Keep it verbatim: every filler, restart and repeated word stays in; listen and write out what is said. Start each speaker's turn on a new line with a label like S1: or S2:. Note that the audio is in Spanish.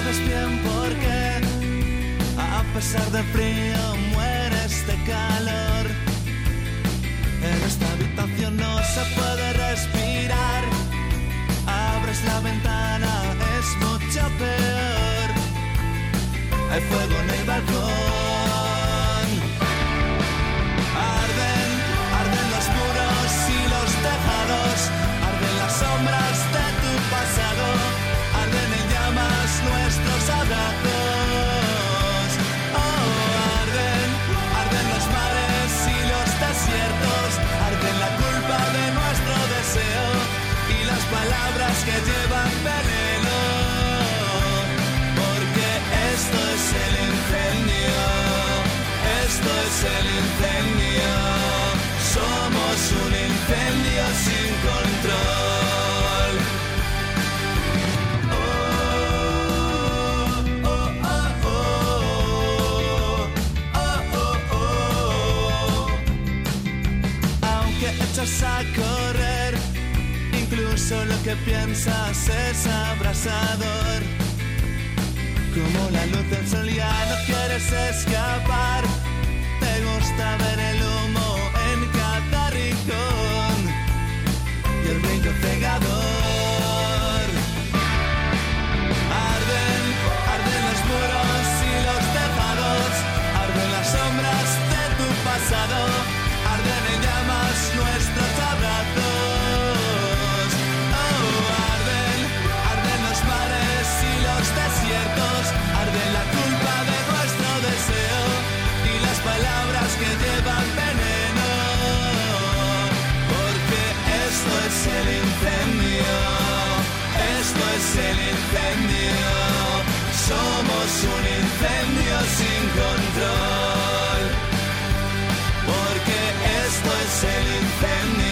S1: sabes bien por qué. A pesar del frío mueres de calor. En esta habitación no se puede respirar. Abres la ventana, es mucho peor. Hay fuego en el balcón. Arden, arden los muros y los tejados. Arden las sombras de tu pasado. Arden en llamas nuestros abrazos. Oh, arden, arden los mares y los desiertos. Arden la culpa de nuestro deseo y las palabras que llevan veneno. Porque esto es el incendio, esto es el incendio. Somos un incendio sin control. Oh, oh, oh, oh, oh, oh, oh. Aunque echas a correr, incluso lo que piensas es abrasador. Como la luz del sol ya no quieres escapar. Te gusta ver el humo en cada rincón y el brillo cegador. Arden, arden los muros y los tejados. Arden las sombras de tu pasado. Arden en llamas nuestros abrazos. Oh, arden, arden los mares y los desiertos. Arden la culpa de nuestro deseo y las palabras que llevan veneno. Porque esto es el incendio, esto es el incendio. Somos un incendio sin control. Porque esto es el incendio.